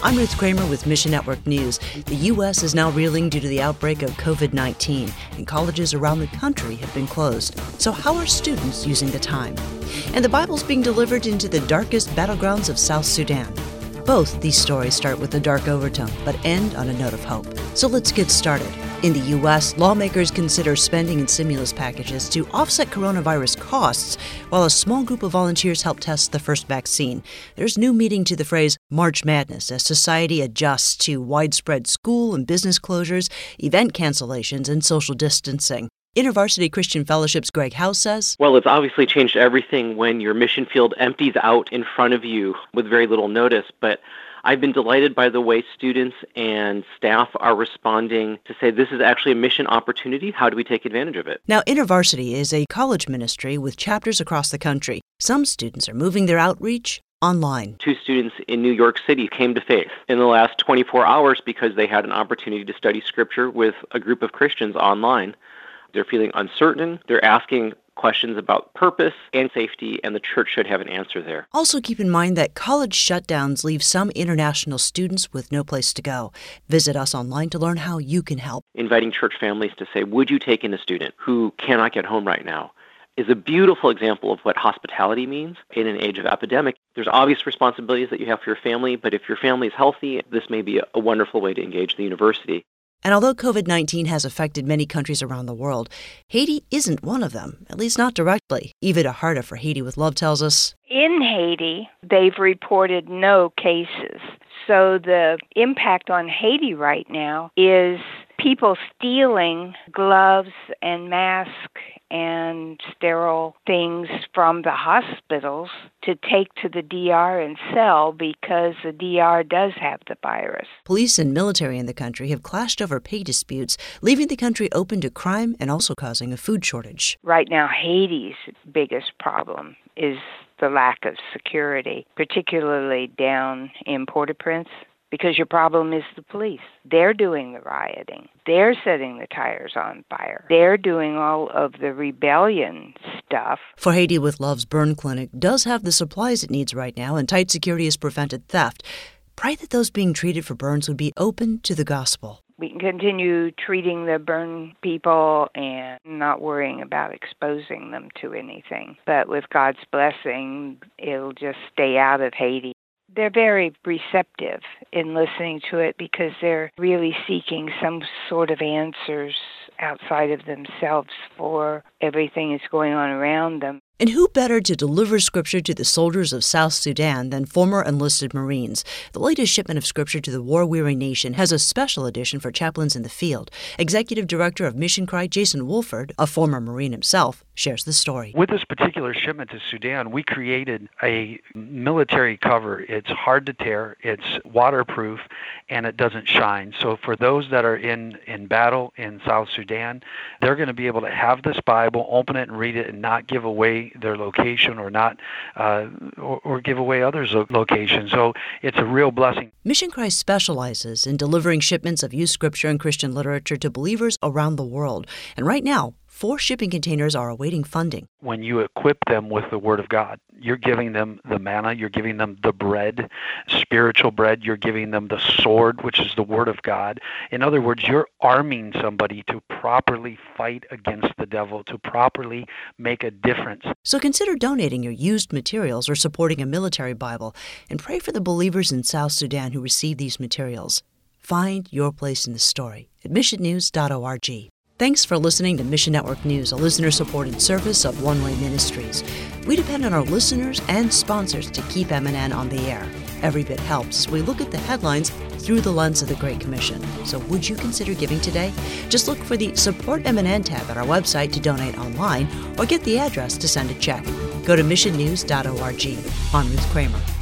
I'm Ruth Kramer with Mission Network News. The U.S. is now reeling due to the outbreak of COVID-19, and colleges around the country have been closed. So how are students using the time? And the Bible's being delivered into the darkest battlegrounds of South Sudan. Both these stories start with a dark overtone, but end on a note of hope. So let's get started. In the U.S., lawmakers consider spending in stimulus packages to offset coronavirus costs, while a small group of volunteers help test the first vaccine. There's new meaning to the phrase March Madness as society adjusts to widespread school and business closures, event cancellations, and social distancing. InterVarsity Christian Fellowship's Greg House says, Well, it's obviously changed everything when your mission field empties out in front of you with very little notice, but I've been delighted by the way students and staff are responding to say this is actually a mission opportunity. How do we take advantage of it? Now, InterVarsity is a college ministry with chapters across the country. Some students are moving their outreach online. 2 students in New York City came to faith in the last 24 hours because they had an opportunity to study Scripture with a group of Christians online. They're feeling uncertain. They're asking questions about purpose and safety, and the church should have an answer there. Also keep in mind that college shutdowns leave some international students with no place to go. Visit us online to learn how you can help. Inviting church families to say, would you take in a student who cannot get home right now, is a beautiful example of what hospitality means in an age of epidemic. There's obvious responsibilities that you have for your family, but if your family is healthy, this may be a wonderful way to engage the university. And although COVID-19 has affected many countries around the world, Haiti isn't one of them, at least not directly. Eva DeHarta for Haiti with Love tells us, in Haiti, they've reported no cases. So the impact on Haiti right now is people stealing gloves and masks and sterile things from the hospitals to take to the DR and sell because the DR does have the virus. Police and military in the country have clashed over pay disputes, leaving the country open to crime and also causing a food shortage. Right now, Haiti's biggest problem is the lack of security, particularly down in Port-au-Prince, because your problem is the police. They're doing the rioting. They're setting the tires on fire. They're doing all of the rebellion stuff. For Haiti with Love's Burn Clinic does have the supplies it needs right now, and tight security has prevented theft. Pray that those being treated for burns would be open to the gospel. We can continue treating the burn people and not worrying about exposing them to anything. But with God's blessing, it'll just stay out of Haiti. They're very receptive in listening to it because they're really seeking some sort of answers outside of themselves for everything that's going on around them. And who better to deliver Scripture to the soldiers of South Sudan than former enlisted Marines? The latest shipment of Scripture to the war-weary nation has a special edition for chaplains in the field. Executive Director of Mission Cry, Jason Wolford, a former Marine himself, shares the story. With this particular shipment to Sudan, we created a military cover. It's hard to tear, it's waterproof, and it doesn't shine. So for those that are in battle in South Sudan, they're going to be able to have this Bible, open it and read it, and not give away their location or not or give away others' location. So it's a real blessing. Mission Christ specializes in delivering shipments of used Scripture and Christian literature to believers around the world. And right now, 4 shipping containers are awaiting funding. When you equip them with the Word of God, you're giving them the manna, you're giving them the bread, spiritual bread, you're giving them the sword, which is the Word of God. In other words, you're arming somebody to properly fight against the devil, to properly make a difference. So consider donating your used materials or supporting a military Bible, and pray for the believers in South Sudan who receive these materials. Find your place in the story at missionnews.org. Thanks for listening to Mission Network News, a listener-supported service of One Way Ministries. We depend on our listeners and sponsors to keep MNN on the air. Every bit helps as we look at the headlines through the lens of the Great Commission. So would you consider giving today? Just look for the Support MNN tab at our website to donate online or get the address to send a check. Go to missionnews.org. I'm Ruth Kramer.